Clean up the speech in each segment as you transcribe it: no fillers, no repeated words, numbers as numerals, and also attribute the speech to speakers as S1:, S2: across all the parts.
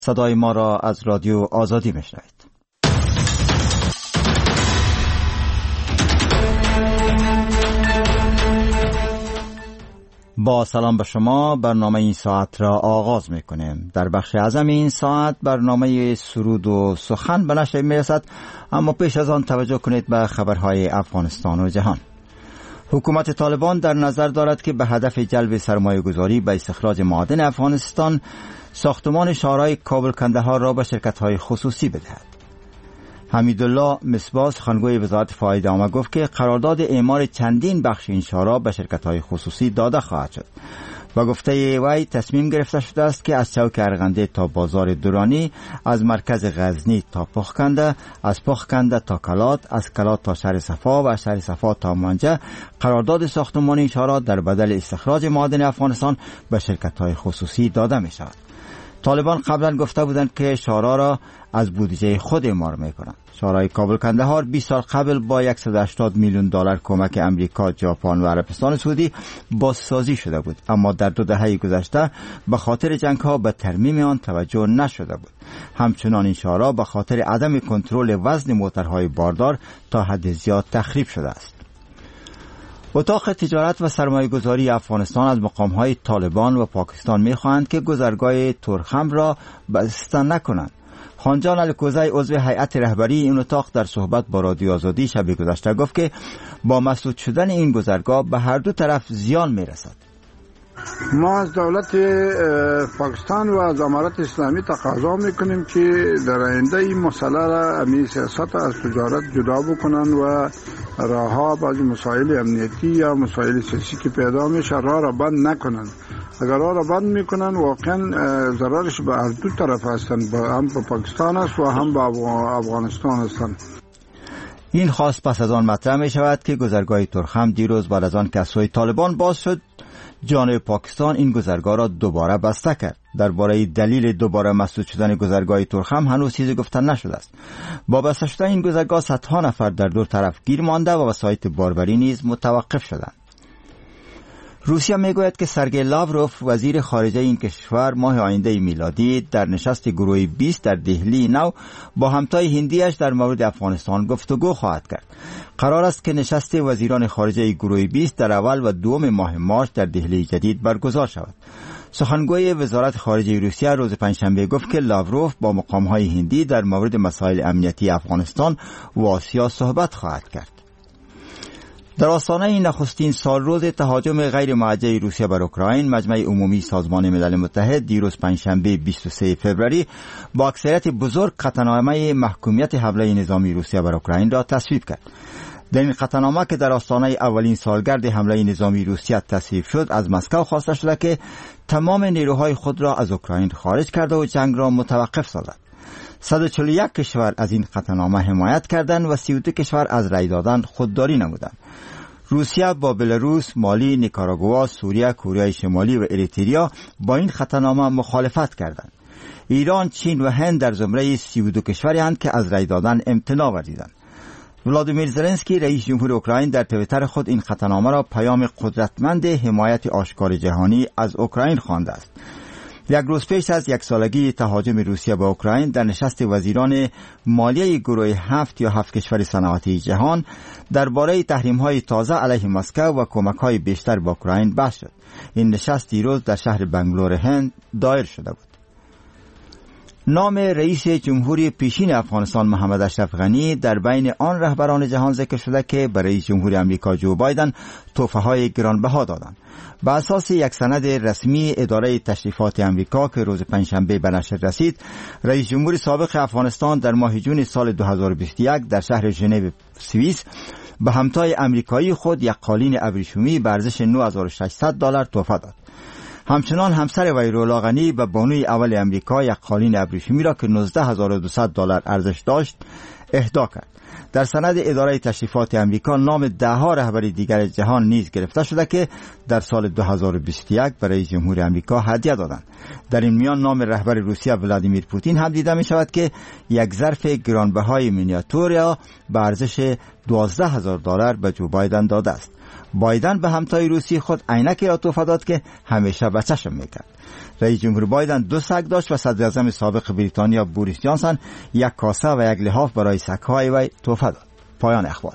S1: صدای ما را از رادیو آزادی میشنوید. با سلام به شما، برنامه این ساعت را آغاز میکنیم. در بخش اعظم این ساعت برنامه سرود و سخن به نشر میرسد، اما پیش از آن توجه کنید به خبرهای افغانستان و جهان. حکومت طالبان در نظر دارد که به هدف جلب سرمایه گذاری به استخراج معادن افغانستان ساختمان شهرهای کابل کندهار را به شرکت‌های خصوصی بدهد. حمیدالله مصباح سخنگوی وزارت فایده عامه گفت که قرارداد اعمار چندین بخش این شهرها به شرکت‌های خصوصی داده خواهد شد. و گفته وی تصمیم گرفته شده است که از چوک ارغنده تا بازار درانی، از مرکز غزنی تا پخکنده، از پخکنده تا کلات، از کلات تا شهر صفا و از شهر صفا تا منجه قرارداد ساختمان این شهرها در بدل استخراج معادن افغانستان به شرکت‌های خصوصی داده می شود. طالبان قبلا گفته بودند که شهرها را از بودجه خود اعمار میکنند. شهرهای کابل کندهار 20 سال قبل با 180 میلیون دلار کمک امریکا، ژاپن و عربستان سعودی بازسازی شده بود، اما در 2 دهه گذشته به خاطر جنگ‌ها به ترمیم آن توجه نشده بود. همچنان این شهرها به خاطر عدم کنترل وزن موترهای باردار تا حد زیاد تخریب شده است. اتاق تجارت و سرمایه گذاری افغانستان از مقامهای طالبان و پاکستان می‌خواهند که گذرگاه تورخم را بسته نکنند. خانجان الکوزی عضو هیئت رهبری این اتاق در صحبت با رادیو آزادی شب گذشته گفت که با مسدود شدن این گذرگاه به هر دو طرف زیان می‌رسد.
S2: ما از دولت پاکستان و از امارت اسلامی تقاضا میکنیم که در آینده این مسئله را، امی سیاست از تجارت جدا بکنن و راهها بعضی مسائل امنیتی یا مسائل سیاسی که پیدا میشه راه را بند نکنن. اگر راه را بند میکنن واقعا ضررش به هر دو طرف هستند، هم به پاکستان است و هم به افغانستان هستند.
S1: این خواست پس از آن مطرح می شود که گذرگاه تورخم دیروز بعد از آن که از سوی طالبان باز شد، جانب پاکستان این گذرگاه را دوباره بسته کرد. درباره دلیل دوباره مسدود شدن گذرگاه تورخم هنوز چیزی گفته نشده است. با بسته شدن این گذرگاه صدها نفر در دو طرف گیر مانده و وسایط باربری نیز متوقف شدند. روسیه میگوید که سرگئی لاوروف وزیر خارجه این کشور ماه آینده میلادی در نشست گروه 20 در دهلی نو با همتای هندیش در مورد افغانستان گفتگو خواهد کرد. قرار است که نشست وزیران خارجه گروه 20 در اول و دوم ماه مارس در دهلی جدید برگزار شود. سخنگوی وزارت خارجه روسیه روز پنجشنبه گفت که لاوروف با مقامهای هندی در مورد مسائل امنیتی افغانستان و آسیا صحبت خواهد کرد. در آستانه نخستین سالروز تهاجم غیر موجه روسیه بر اوکراین، مجمع عمومی سازمان ملل متحد دیروز پنجشنبه 23 فوریه با اکثریت بزرگ قطعنامه محکومیت حمله نظامی روسیه بر اوکراین را تصویب کرد. در این قطعنامه که در آستانه اولین سالگرد حمله نظامی روسیه تصویب شد، از مسکو خواسته شده که تمام نیروهای خود را از اوکراین خارج کرده و جنگ را متوقف سازد. 141 کشور از این قطعنامه حمایت کردند و 32 کشور از رأی دادن خودداری نمودند. روسیه با بلاروس، مالی، نیکاراگوآ، سوریه، کره شمالی و اریتریا با این قطعنامه مخالفت کردند. ایران، چین و هند در زمره 32 کشوری هستند که از رأی دادن امتناع ورزیدند. ولادیمیر زلنسکی رئیس جمهور اوکراین در توییتر خود این قطعنامه را پیام قدرتمند حمایت آشکار جهانی از اوکراین خوانده است. یک روز پیش از 1 سالگی تهاجم روسیه به اوکراین در نشست وزیران مالیه گروه 7 یا 7 کشور صنعتی جهان درباره تحریم‌های تازه علیه مسکو و کمک‌های بیشتر به اوکراین بحث شد. این نشست دیروز در شهر بنگلور هند دایر شده بود. نام رئیس جمهوری پیشین افغانستان محمد اشرف غنی در بین آن رهبران جهان ذکر شده که به رئیس جمهوری آمریکا جو بایدن تحفه‌های گرانبها دادند. بر اساس یک سند رسمی اداره تشریفات آمریکا که روز پنجشنبه به نشر رسید، رئیس جمهور سابق افغانستان در ماه جون سال 2021 در شهر ژنو سوئیس به همتای آمریکایی خود یک قالین ابریشمی به ارزش 9600 دلار تحفه داد. همچنان همسر وی رولا غنی به بانوی اول امریکا یک قالین ابریشمی را که 19200 دلار ارزش داشت اهدا کرد. در سند اداره تشریفات امریکا نام 10 رهبر دیگر جهان نیز گرفته شده که در سال 2021 برای جمهوری امریکا هدیه دادند. در این میان نام رهبر روسیه ولادیمیر پوتین هم دیده می شود که یک ظرف گرانبهای مینیاتور به ارزش $12,000 به جو بایدن داده است. بایدن به همتای روسی خود عینکی را تحفه داد که همیشه به چشم میکرد. رئیس جمهور بایدن 2 سگ داشت و صدر اعظم سابق بریتانیا بوریس جانسن 1 کاسه و 1 لحاف برای سگ‌های وی تحفه داد. پایان اخبار.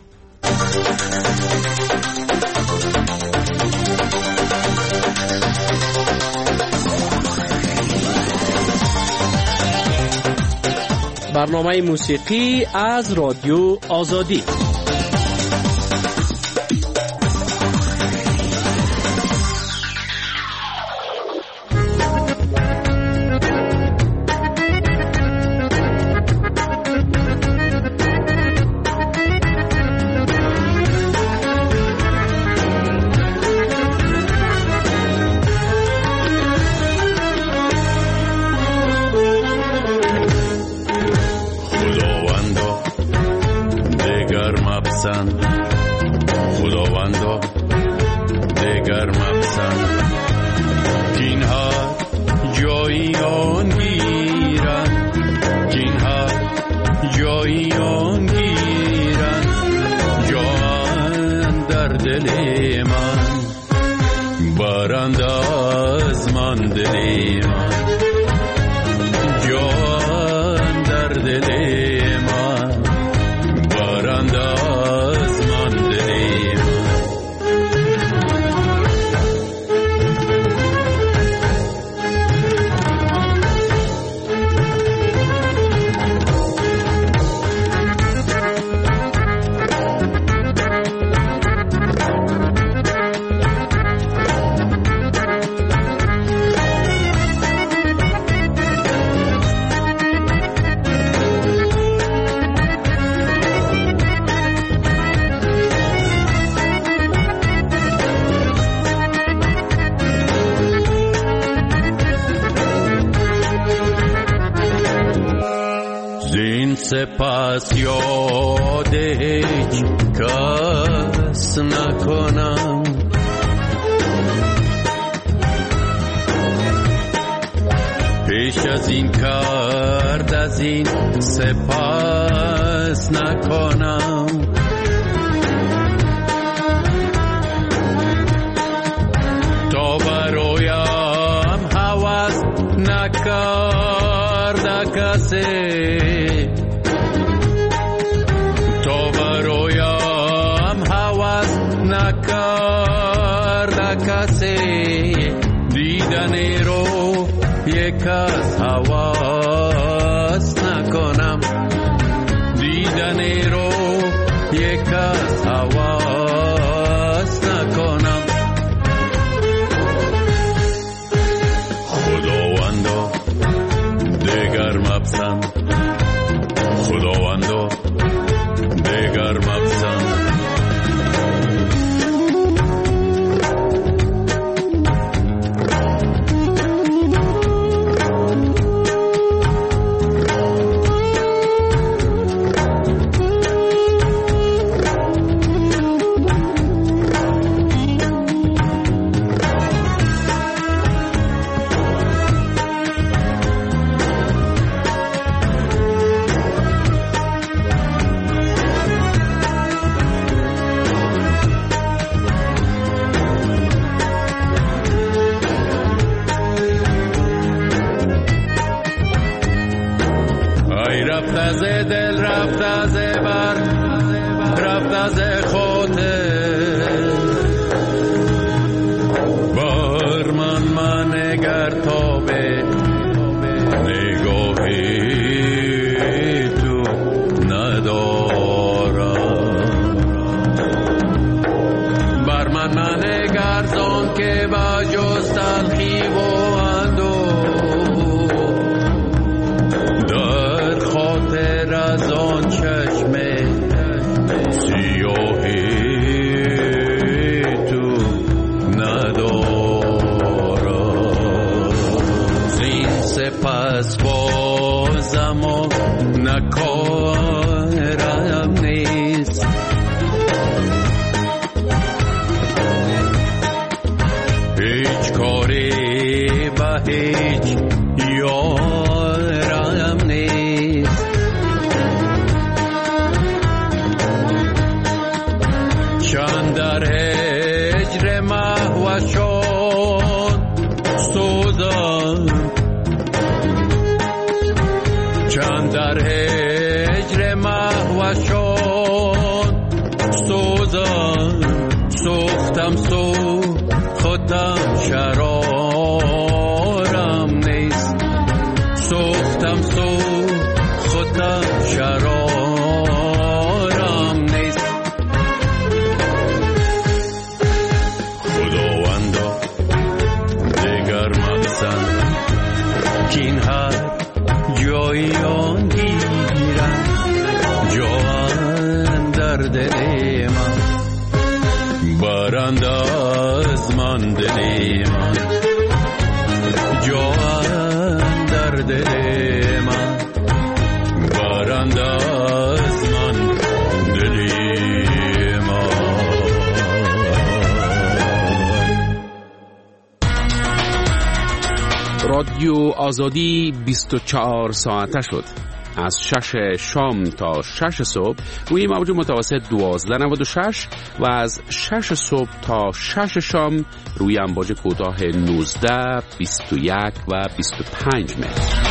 S3: برنامه موسیقی از رادیو آزادی.
S4: خداوندا دگر مپسند کینها جایی آن گیرن، کینها جایی آن گیرن، جان در دل من برند از من دل من، جان در دل من برند از من دل من. سپس یاد هیچ کس نکنم، پیش از این کرد از این سپس نکنم، تا برایم هوس نکرد کسی، دیدن رو یک از هواس نکنم، دیدن رو یک از هواس نکنم. خداوندا دگر مپسند، خداوندا دگر مپسند. رفت از دل، رفت از بر، رفت از خاطر، بر من نگر تا به نگاهی تو ندارم، بر من نگر زان که با جز تلخی و از آن چشم سیاهی تو ندارم، زین سپس بازم و نکارم نیست، هیچ کاری به هیچ یارم نیست، در هجر محوشان سوزان سوختم خودم شرارم نیست سوختم خودم شرارم نیست خداوندا دیگر مقصد که این هر جایی آن گیرم جوان در دل من برند از من دل من جوان در دل من برند از من دل من.
S5: رادیو آزادی 24 ساعته شد. از 6 شام تا 6 صبح روی موج متوسط 1296 و از 6 صبح تا 6 شام روی امواج کوتاه 19 21 و 25 متر.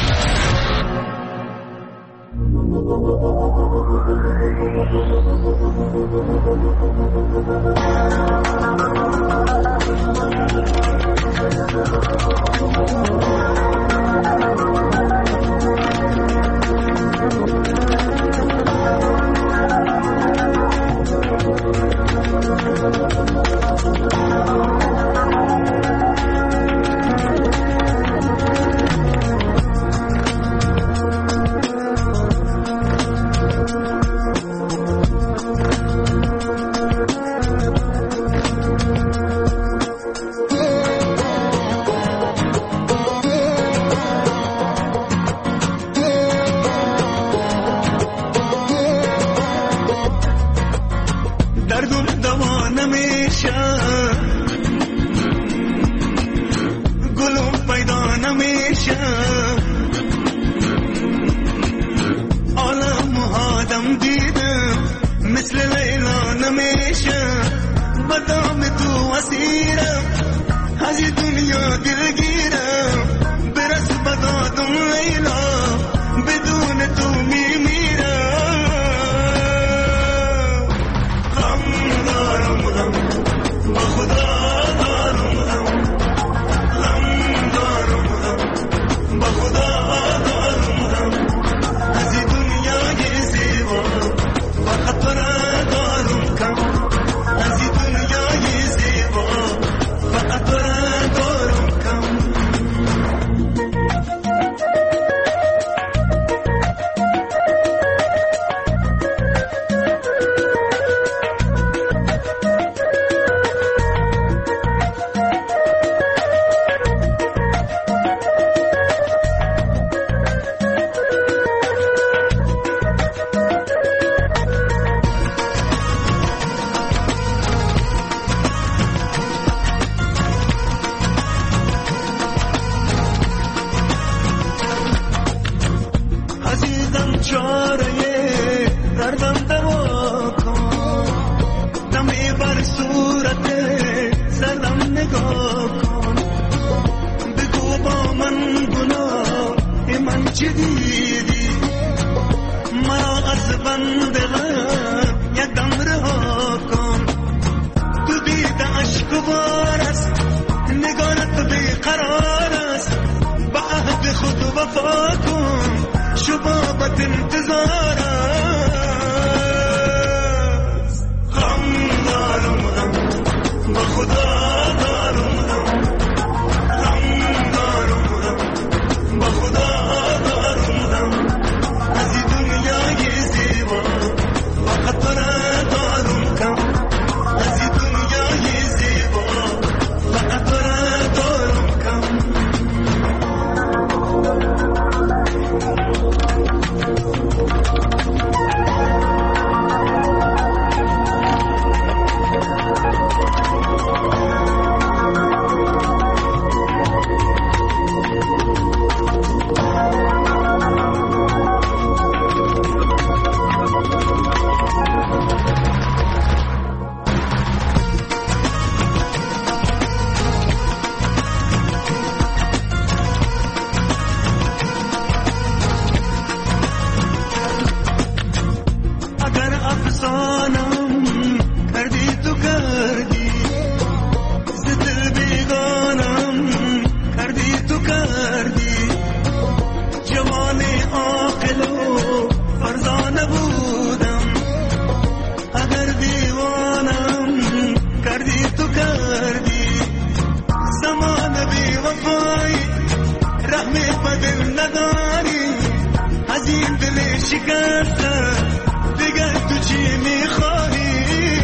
S6: شکستم دیگه تو چی میخوایی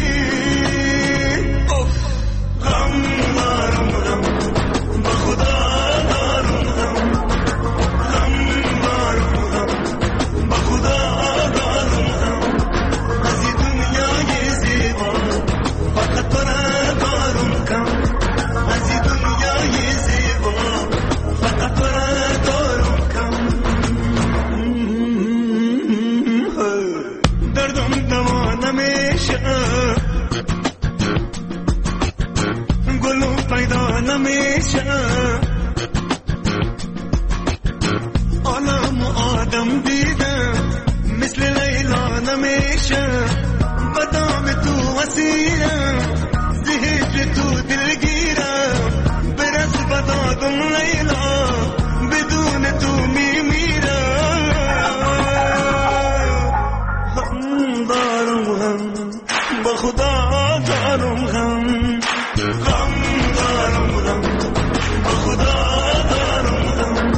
S6: غم دارم غم با خدا دارم غم دارم غم با خدا دارم غم از این دنیای زیبا فقط تو را دارم غم از این دنیای زیبا فقط تو را دارم غم دردم دوا نمیشه گلو پیدا نمیشه عالم آدم دیدم مثل لیلا نمیشه بدام تو وسیرم زهر تو دلگیرم برس بدادم لیلا بدون تو میمیرم هم دارم هم با خدا دارم هم غم دارم غم با خدا دارم غم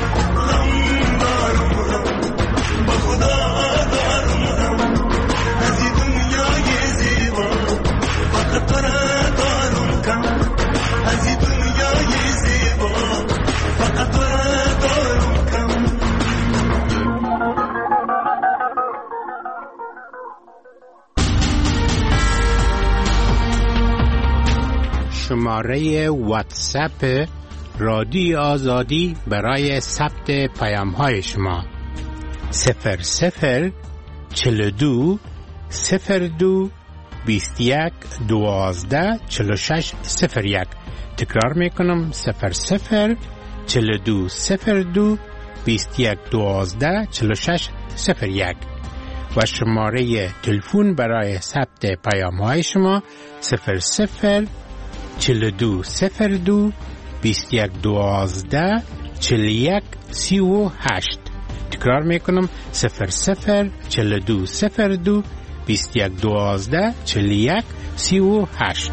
S6: دارم غم با خدا دارم غم از این دنیای زیبا فقط تو را دارم غم از این دنیای زیبا فقط تو را دارم غم
S7: شماره واتساپ رادیو آزادی برای ثبت پیام‌های شما 00 42 02 21 12 46 01. تکرار میکنم 00 42 02 21 12 46 01 و شماره تلفن برای ثبت پیام‌های شما 00 42 02 21 12 41 38. تکرار میکنم 00 42 02 21 12 41 38.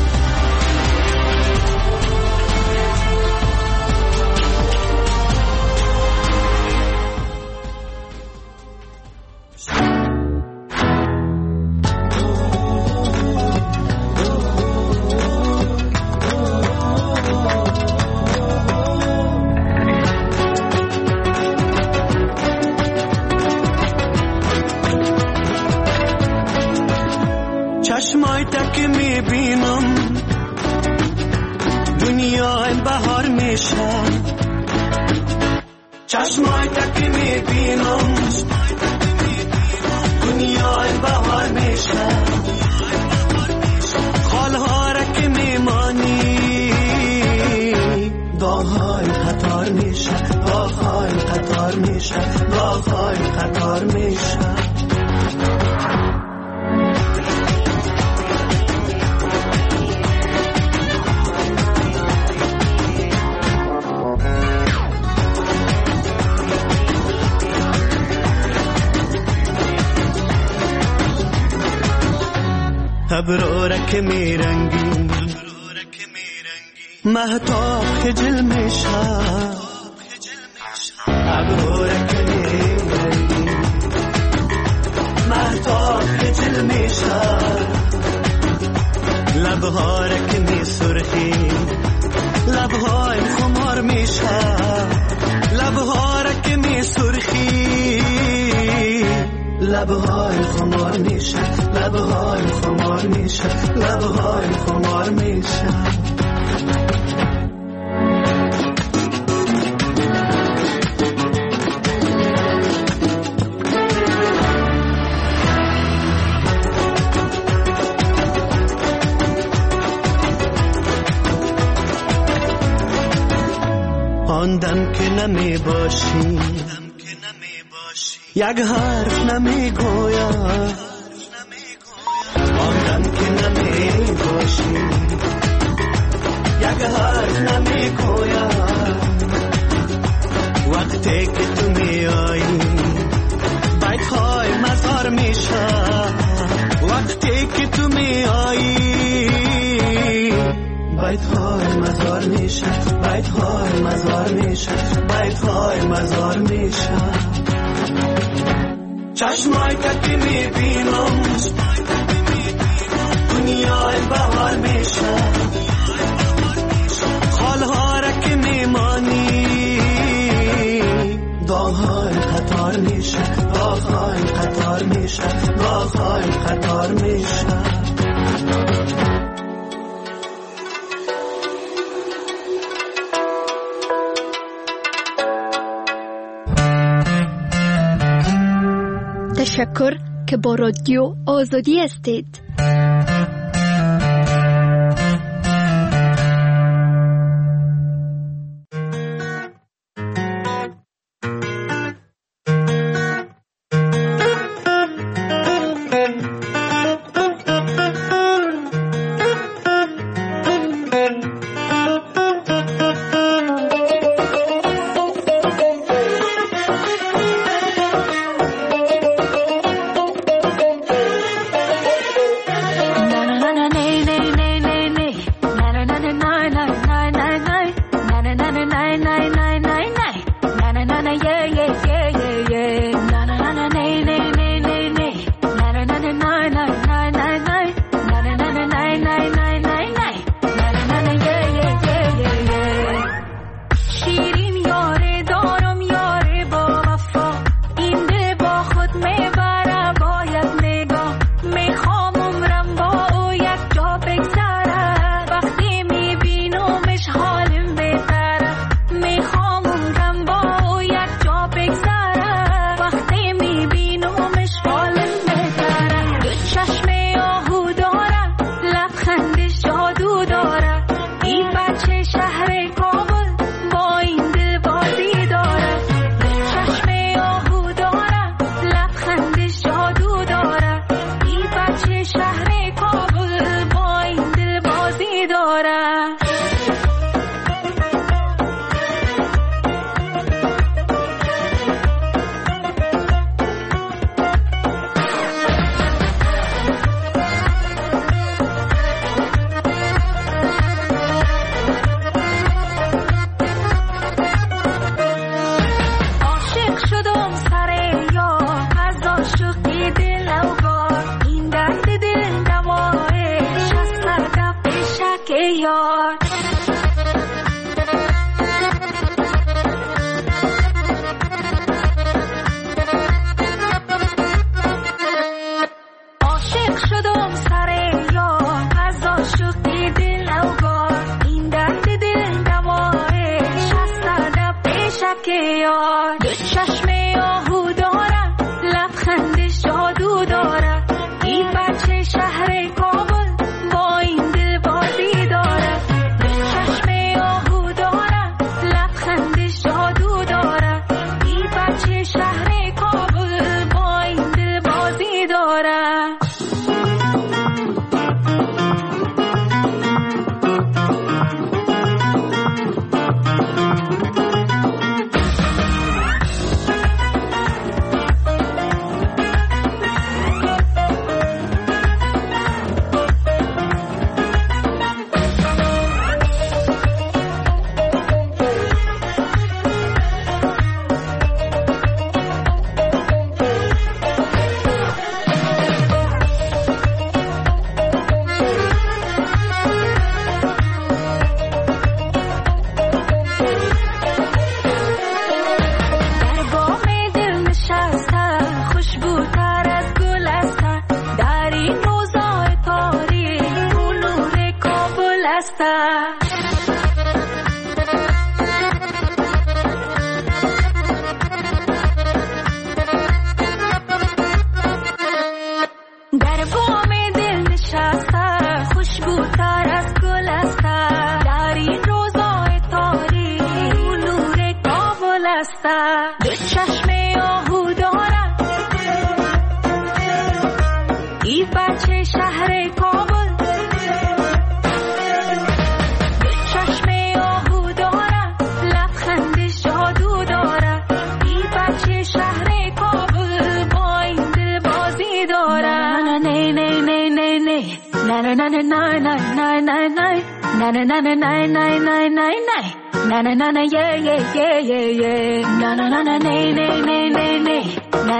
S6: چشمای تک میبینم دنیا بهار میشه چشمای تک میبینم دنیا بهار میشه خالها را که میمانی گاه‌های خطار میشه گاه‌های خطار میشه گاه‌های خطار میشه ابرو که میرنگی مهتاب خجل میشه ابرو که میرنگی مهتاب خجل میشه لبها که میسرخی لبهای خمار میشه لبها که میسرخی لبهای خمار میشه لبهای خمار میشه لبهای خمار میشه آن دم که نمی باشی یک حرف نمی گوید آن دم که نمی باشی یک حرف نمی گوید وقتی که تو می آیی بیت‌های مزار میشه وقتی که تو می آیی بیت‌های مزار میشه بیت‌های مزار میشه بیت‌های مزار میشه چشمای که میبینم دنیای بهار میشه خالها را که میمانی داغ‌های خطار میشه داغ‌های خطار میشه داغ‌های خطار میشه
S8: تشکر که با رادیو آزادی هستید.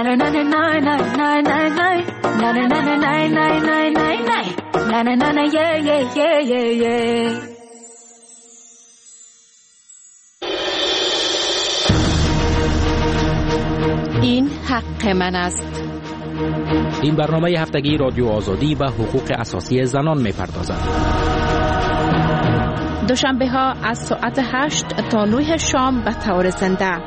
S9: این حق من است.
S3: این برنامه هفتگی رادیو آزادی به حقوق اساسی زنان می‌پردازد.
S9: دوشنبه ها از ساعت 8 تا 9 شام به طور زنده.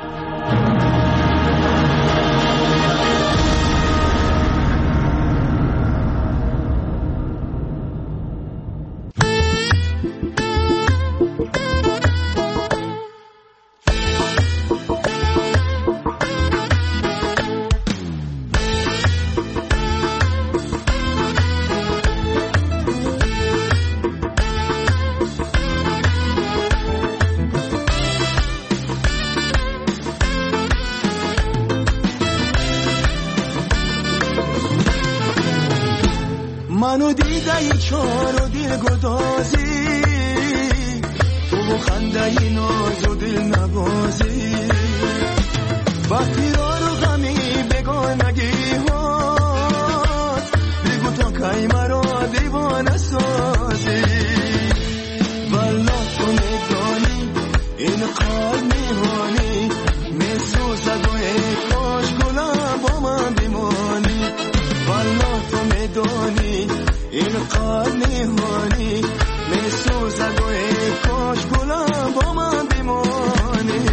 S6: منو دیده چار و دل گدازی، تو خنده ای ناز و دل نبازی، وقتی رو غمی بگانگی هات، بگو تا کی مرا دیوانه سازی. والا تو میدانی این قلب میهانی، میسوزد و ای کاش گلم با من بمانی. والا تو میدانی این قلب نهانی، میسوزد و ای کاش گلم با من بمانی.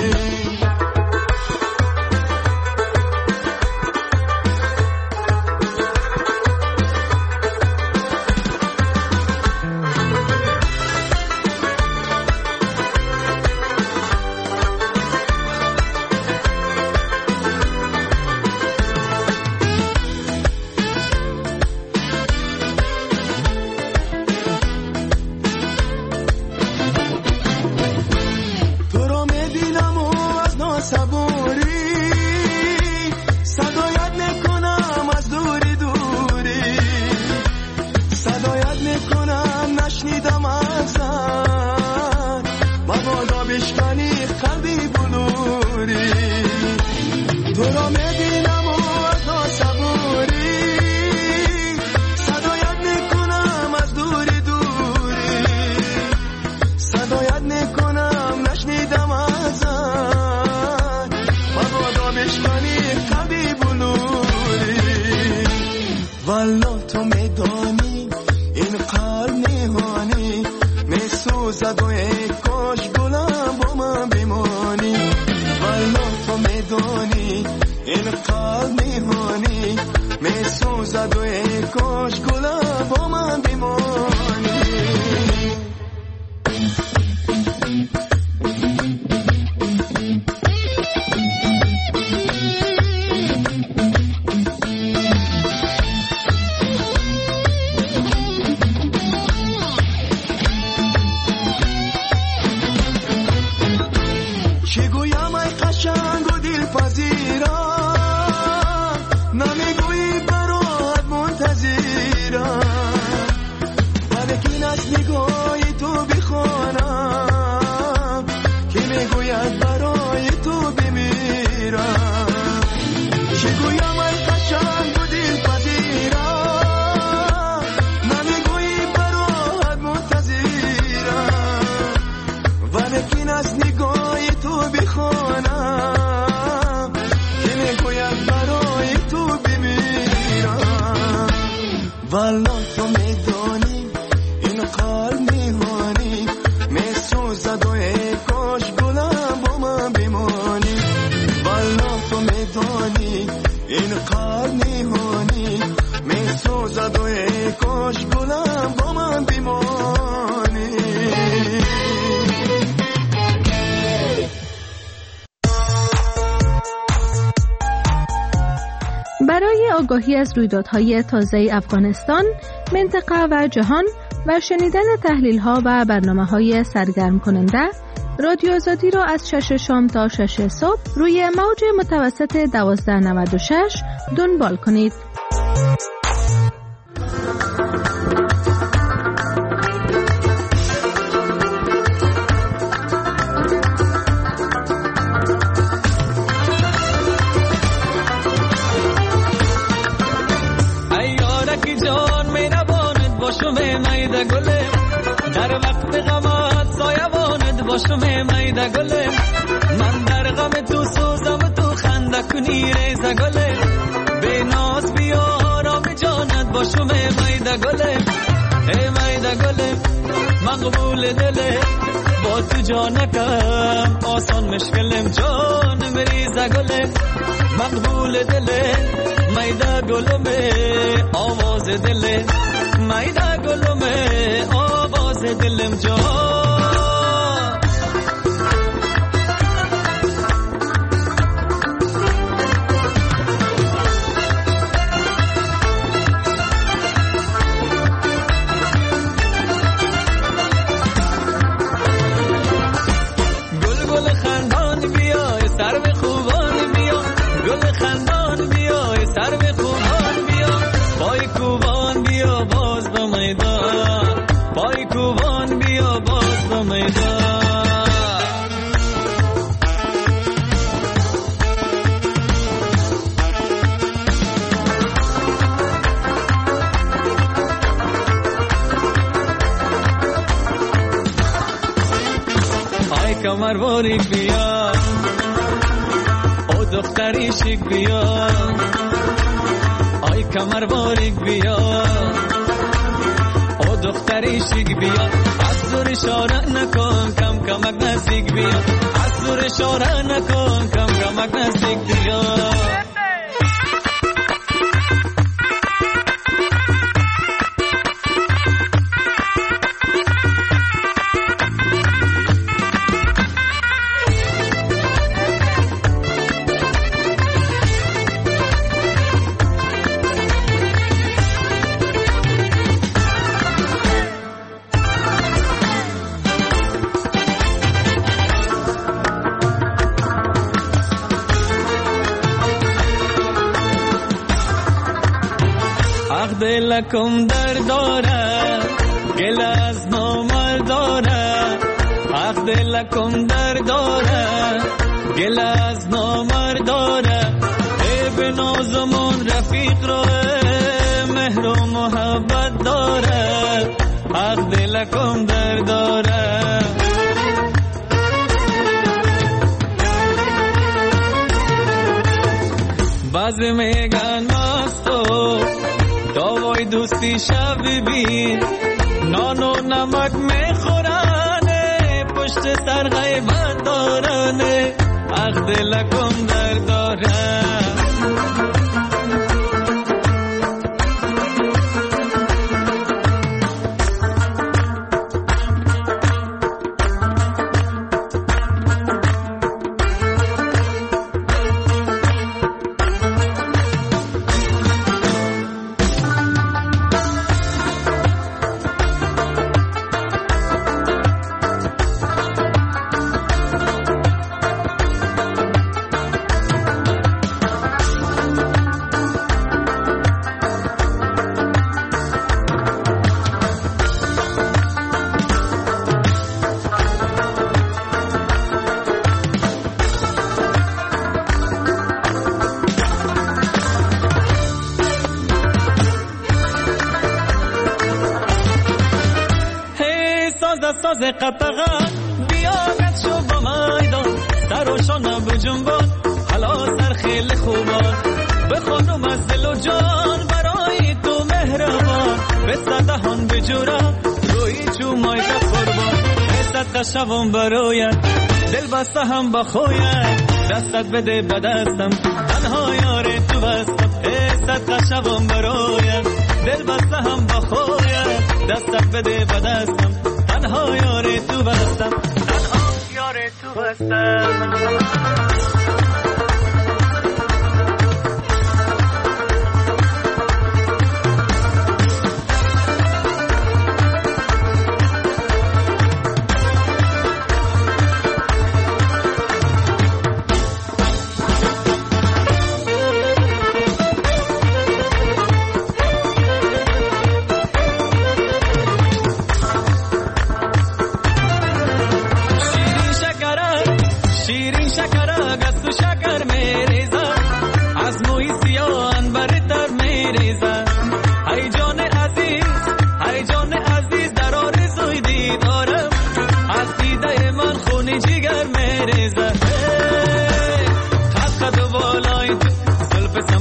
S6: والا تو میدانی این قلب نهانی، میسوزد و ای کاش گلم با من بمانی. والا تو میدانی این قلب نهانی، میسوزد و ای کاش گلم با من بمانی. والا تو میدانی این قلب نهانی، میسوزد و ای کاش گلم با من بمانی. والا تو میدانی این قلب نهانی، میسوزد و ای کاش گلم با من بمانی.
S10: برای آگاهی از رویدادهای تازه افغانستان، منطقه و جهان و شنیدن تحلیل‌ها و برنامه‌های سرگرم کننده، رادیو آزادی را از 6 شام تا 6 صبح روی موج متوسط 1296 دنبال کنید.
S11: میده گله در وقت غمت سایبانت باشم میده گله من در غم تو سوزم تو خنده کنی ریزه گله به ناز بیا آرام جانت باشم میده گله میده گله مقبول دله با تو جانکم آسان مشکلم جان مریزه گله مقبول دله میده گلمه آواز دله میده گلمه آواز دلم جان کمر باریک بیا او دختری شیک بیا آی کمر باریک بیا او دختری شیک بیا از دور اشاره نکن کم کمک نزدیک بیا از دور اشاره نکن کم کمک نزدیک بیا دلکم در داره گل از نامر داره اخ دلکم در داره گل از نامر داره ای به نازمون رفیق رو مهر و محبت داره اخ دلکم در داره بعضی میگن مستو داوای دوستی شب ببین نان و نمک میخورنه پشت سر غیبت دارنه اخ دلکم در داره ساز قطغه بیاگت شو با میدان سر و شانه بجنبان حالا سر خیلی خوبان به خانم از دل و جان برای تو مهربان به صدهان بجوره روی چومای که قربان به صدقه شوم برایت دل بسته هم بخویت دستت بده به دستم تنها یار تو بستم صدقه شوم برایت دل بسته هم بخویت دستت بده به دستم تنها یار تو بستم تنها یار تو بستم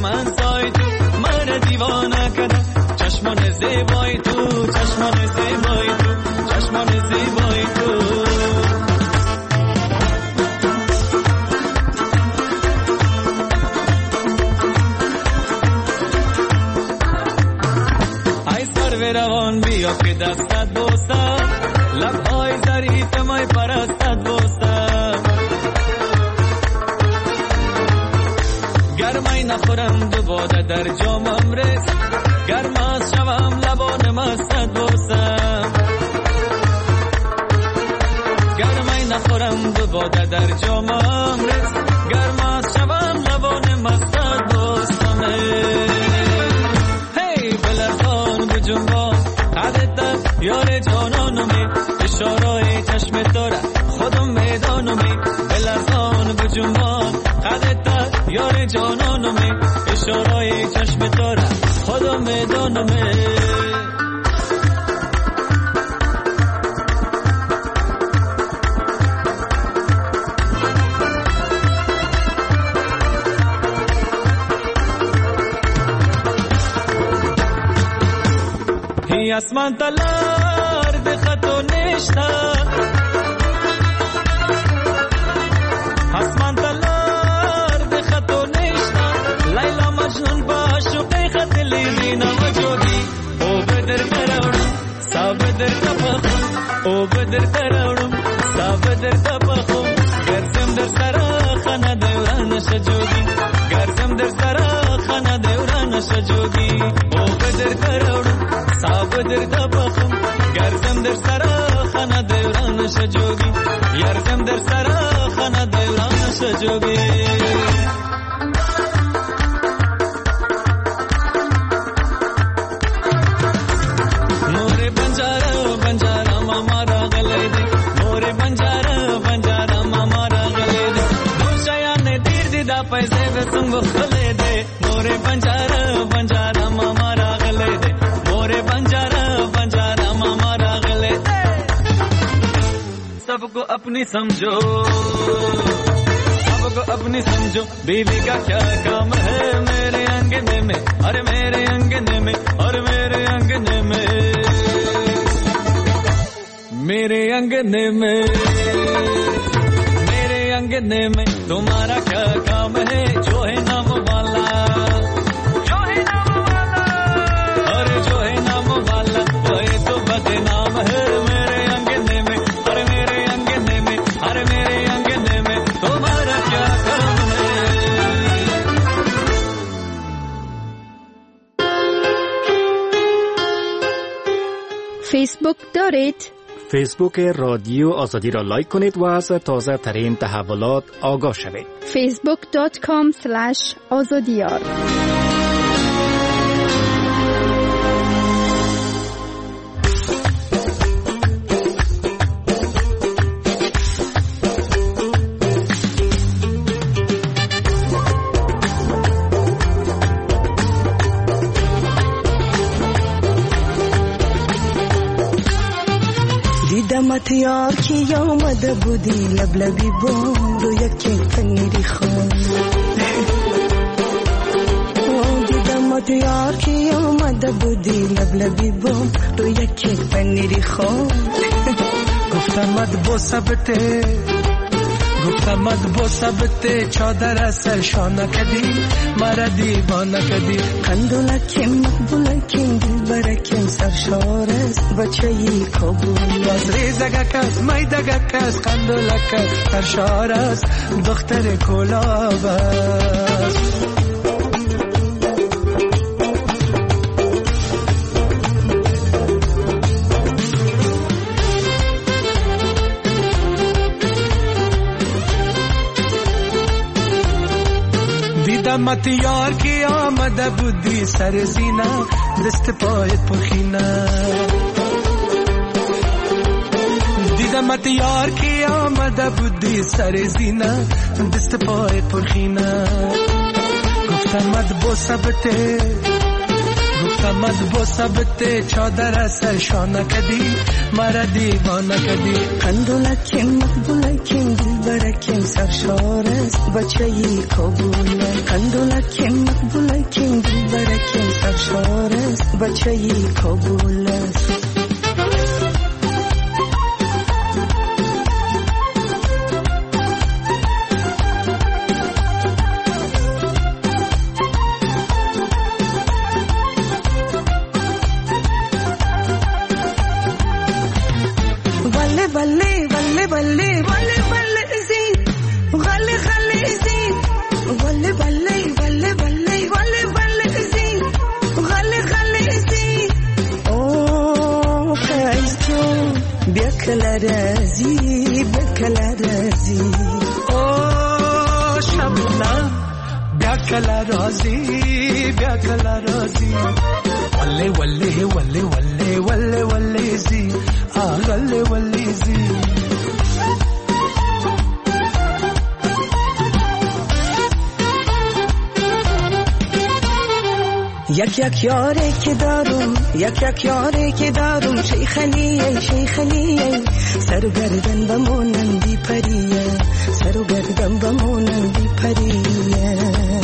S11: من سای تو من دیوانه کده چشمان زیبای تو چشمان زیبای تو چشمان زیبای تو
S12: روان بیا که دستت بوستم لبهای ظریف مای پرستت بوستم گرمای نخورم دو باده در جامم رس گرم از شوم لبان مستت بوستم گرمای نخورم دو باده در جامم رس گرم از شوم لبان مستت بوستم جنبان قدت یار جانانومی اشارای چشم داره خودم میدانومی بلرزان بجنبان قدت یار جانانومی اشارای چشم داره خودم میدانومی اسمان تلار ده خطو نشتا اسمان تلار ده خطو نشتا لیلا مجنون باشقی خط لینا وجودی او بدر تراورم سا بدر تپخم او بدر تراورم سا بدر تپخم گرزم در سرا خانه دوران شجودی گرزم در سرا خانه دوران شجودی او بدر تراورم بدر دبخم گرزم در سرا خانه دوران شجوگی یرزم در سرا خانه دوران شجوگی مور بنجارا بنجارا ماما را گله دی مور بنجارا بنجارا ماما را گله دی دوشایان دیر دیدا پیسه به سنگو خله دی مور بنجارا بنجارا ماما را گله دی बंजारा मामा रागले सबको अपनी समझो सबको अपनी समझो बीवी का क्या काम है मेरे अंगने में अरे मेरे अंगने में और मेरे अंगने में मेरे अंगने में मेरे अंगने में तुम्हारा क्या काम है जो है नाम वाला नाम है मेरे अंगने में अरे मेरे अंगने में अरे मेरे अंगने में तुम्हारा क्या काम है
S8: فیسبوک دارید؟
S3: فیسبوک رادیو آزادی را لایک کنید و از تازه ترین تحولات آگاه شوید.
S8: facebook.com/azadiyar
S13: دمت یار کی آمده بودی لبلبی بام رو یکی پنیری خون دمت یار کی آمده بودی لبلبی بام رو یکی پنیری خون
S14: گفتمت بو سبته گفتمت بو سبته چادر سرشانه کدی مرا دیوانه کدی
S13: قندولکیم مقبولکیم دلبرکیم سرشار است بچه ای کابل
S14: از ریزگک است میدگک است قندولک است سرشار است دختر کلاب است دمت یار کی آمده بودی سر زینه دست پای پخینه دیدمت یار کی آمده بودی سر زینه دست پای پخینه گفتمت بو سبته گفتمت بو سبته چادر سرشانه کدی مرا دیوانه کدی
S13: قندولکیم مقبولکیم دلبرکیم سرشار است بچه‌ی کابل قندولکیم مقبولکیم دلبرکیم سرشار است بچه‌ی کابل است یک یاری که دارم یک یاری که دارم شیخلیه سر و گردن بمونم بی پریه سر و گردن بمونم بی پریه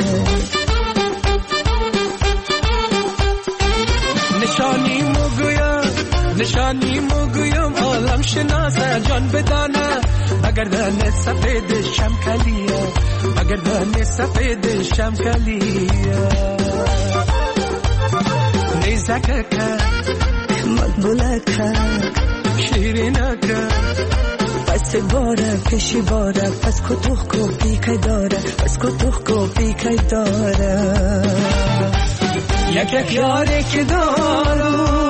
S14: نشانی مگویم عالم شناسه جان بدانه بگردن سفید شمکلیه بگردن سفید شمکلیه نیزکک
S13: مقبولک
S14: شیرینک
S13: پس باره کشی باره پس کتوخ کو پیکای داره پس کتوخ کو پیکای داره
S14: یک یاری که دارم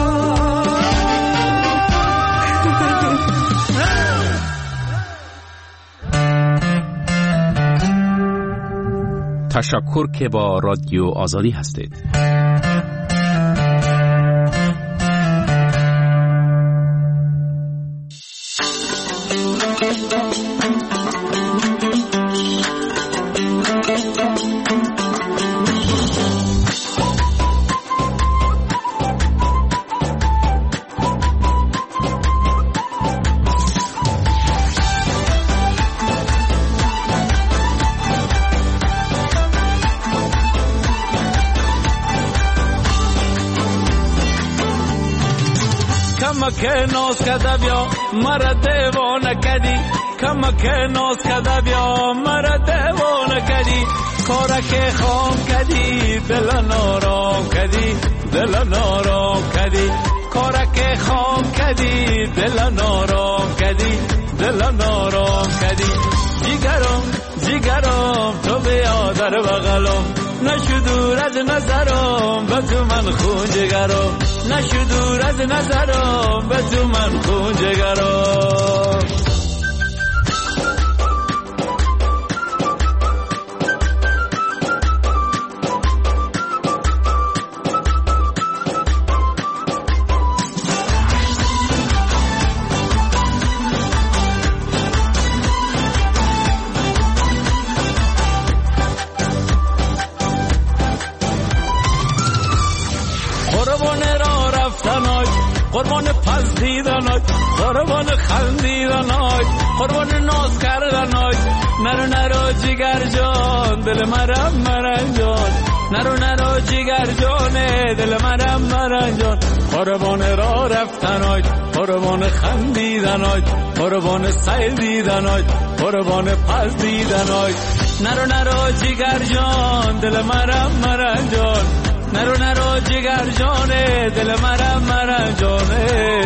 S5: تشکر که با رادیو آزادی هستید.
S11: که ناز کده بیا مرا دیوانه کدی کمک ناز کده بیا مرا دیوانه کدی کارک خام کدی دل نارام کدی دل نارام کدی کارک خام کدی دل نارام کدی دل نارام کدی جیگرم تو بیا در بغلم نشو دور از نظرم به تو من خون جگرم نشو دور از نظرم به تو من خون جگرم قربان پس دیدنات قربان خندیدنات قربان ناز کردنات نرو جگر جان دل مرم جان نرو جگر جان دل مرم جان قربان را رفتنات قربان خندیدنات قربان سیل دیدنات قربان پس دیدنات نرو جگر جان دل مرم جان نرو جگر جانه دل مرم جانه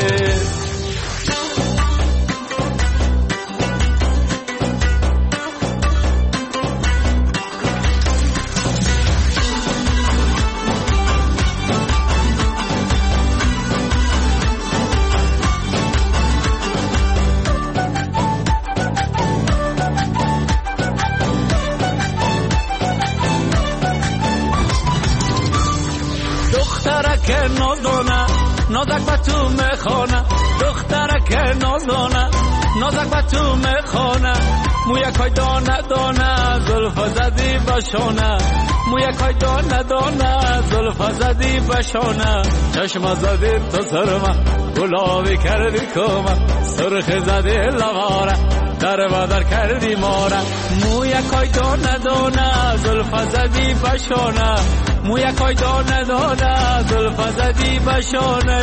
S11: نازک با تو میخونه دخترک نازونه نازک با تو میخونه مویکای دانه دانه زلف زدی بشونه مویکای دانه دانه زلف زدی بشونه چشم زدی تو سرمه گلابی کردی کمه سرخ زدی لواره در بدر کردی ما را. مو یکای دانه دانه زلف زدی بشانه، مو یکای دانه دانه زلف زدی بشانه.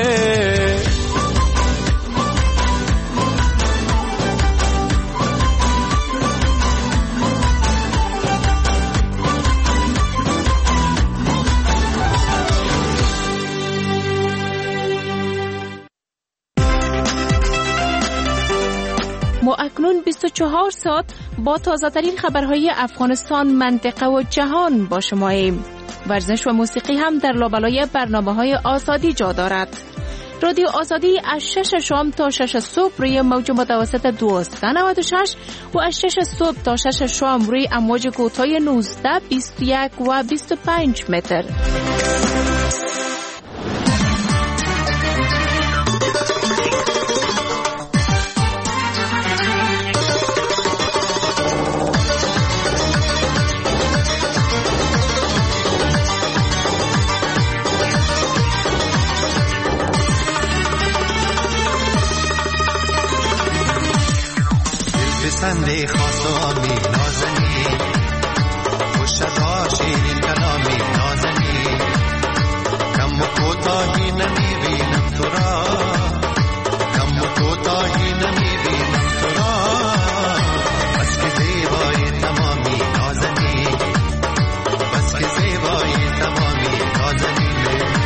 S9: ما اکنون 24 ساعت با تازه‌ترین خبرهای افغانستان، منطقه و جهان با شماییم. ورزش و موسیقی هم در لابلای برنامه‌های آزادی جا دارد. رادیو آزادی از 6 شام تا 6 صبح روی موج متوسط 1296 و از 6 صبح تا 6 شام روی امواج کوتاه 19، 21 و 25 متر.
S6: سنده خاصامی نازنی خوشدا شیرین کلامی نازنی کم و کوتاهی نمیبینم تو را، کم و کوتاهی نمیبینم تو را. بس که زیبای تمامی نازنی، بس که زیبای تمامی نازنی.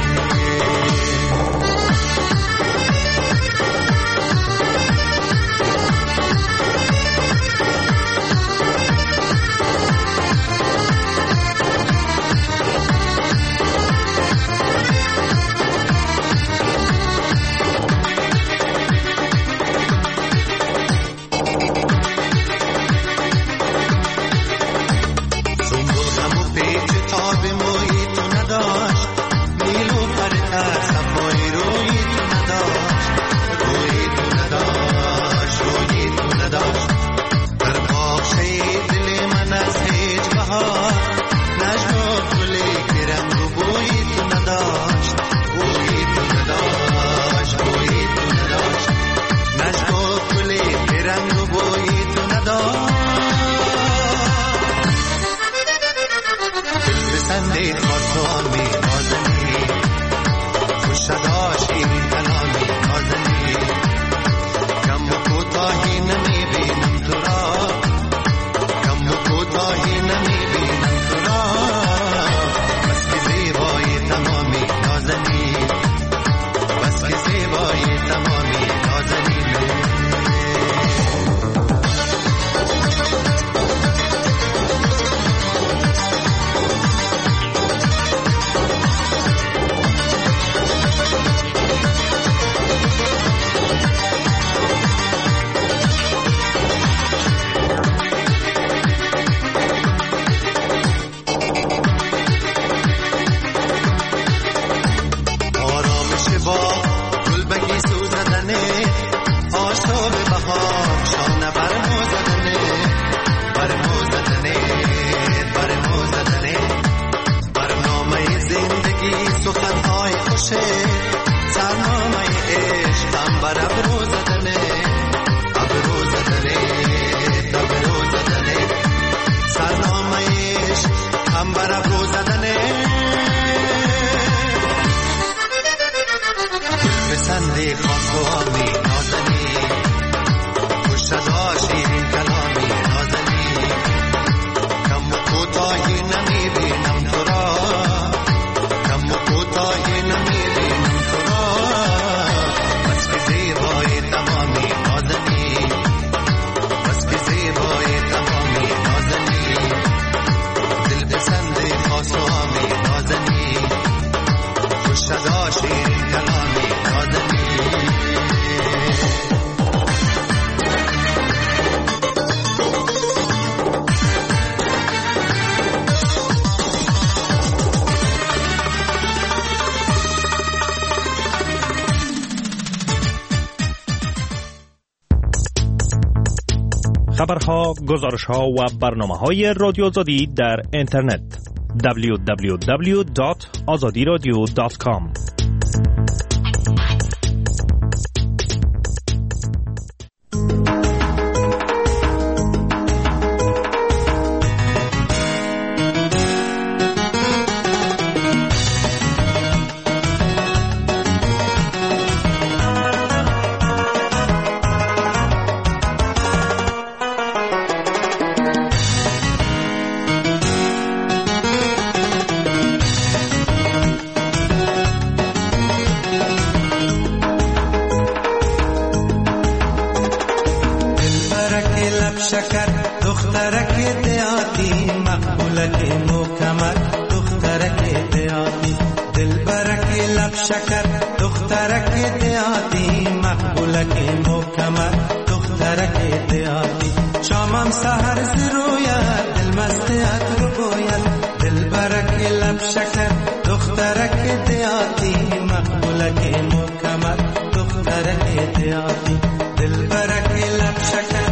S15: خبرها، گزارش‌ها و برنامه‌های رادیو آزادی در اینترنت www.azadiradio.com.
S16: مکمل دخترک دیاتی دلبرک لب شکر دخترک دیاتی مقبولک مکمل دخترک دیاتی شامم سحر زرویت دل مست عطر بویت دلبرک لب شکر دخترک دیاتی مقبولک مکمل دخترک دیاتی دلبرک لب شکر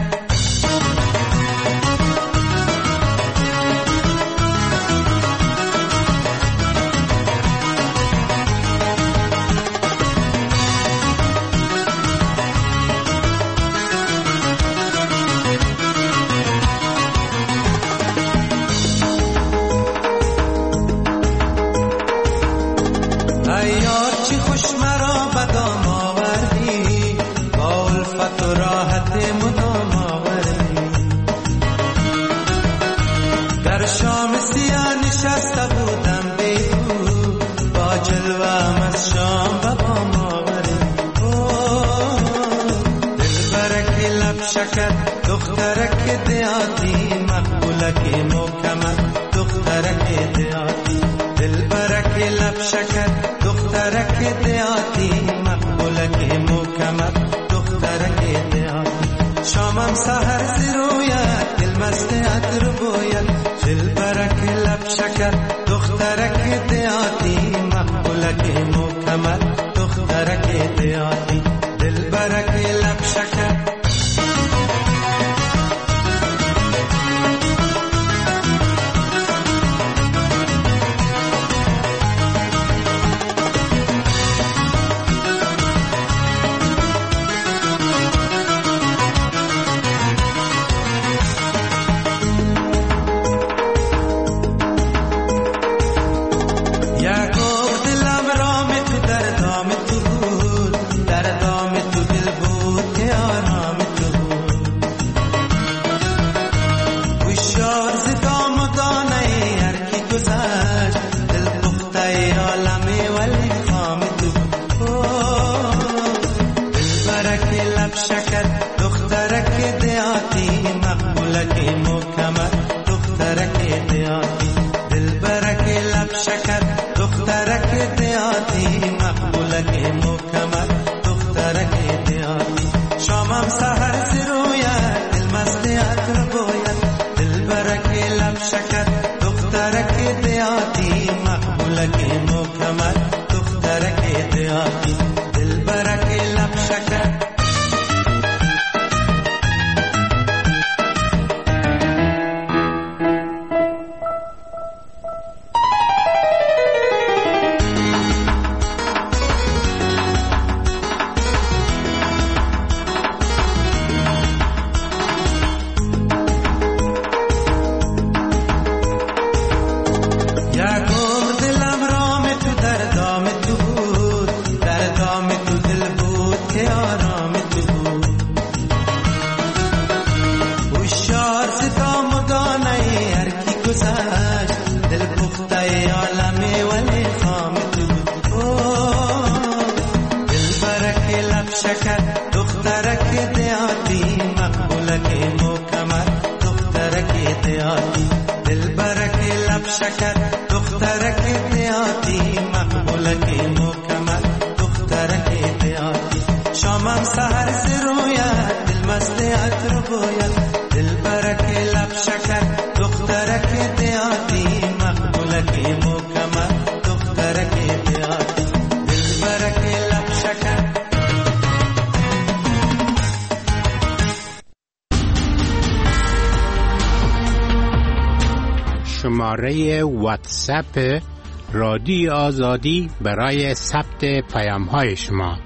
S16: دخترک دیاتی مقبولک مکمل دخترک دیاتی دلبرک لب شکر دخترک دیاتی مقبولک مکمل دخترک دیاتی شامم سحر زرویت دل مست عطر بویت دلبرک لب شکر دخترک دیاتی مقبولک مکمل دخترک دیاتی دلبرک لب شکر
S7: شماره واتساپ رادیو آزادی برای ثبت پیام‌های شما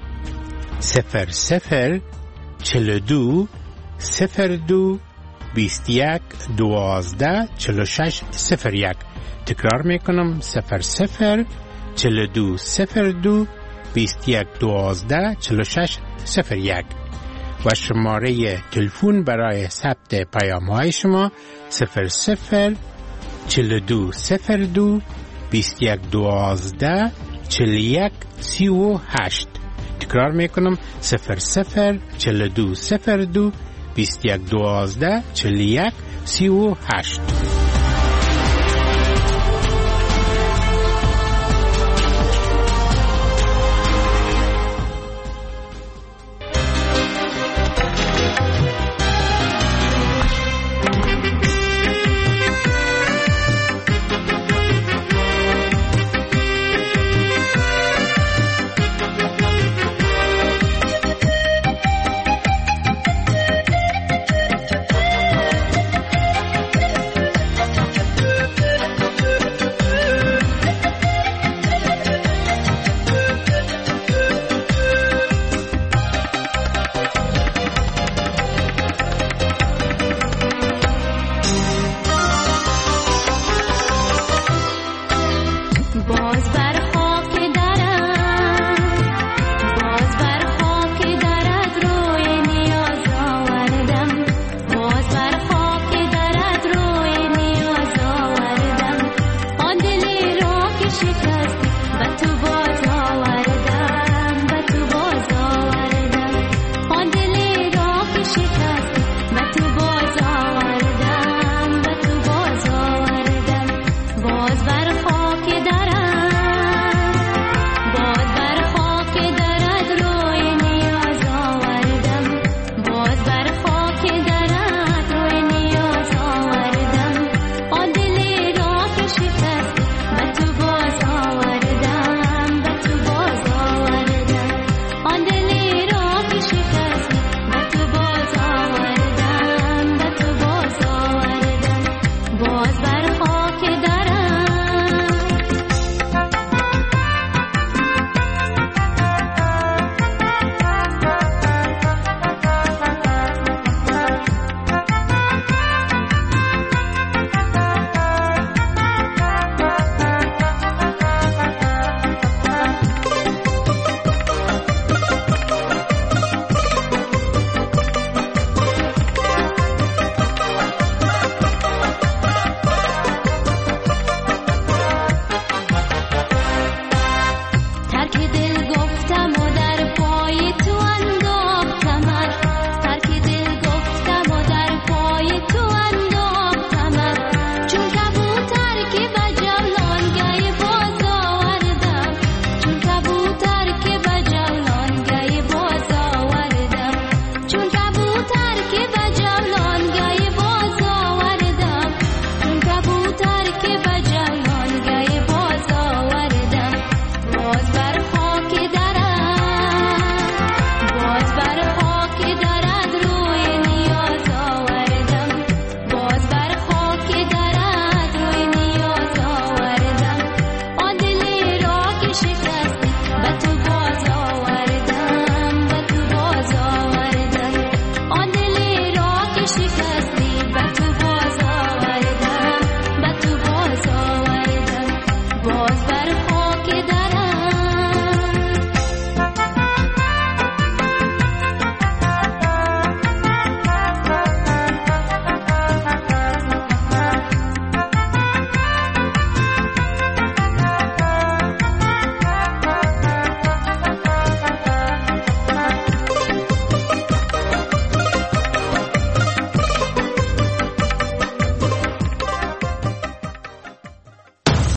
S7: 00 42 02 21 12 46 01. تکرار میکنم 00 42 02 21 12 46 01 و شماره تلفن برای ثبت پیام‌های شما 00 42 02 21 12 41 38. تکرار میکنم 00 42 02 21 12 41 38.
S17: باز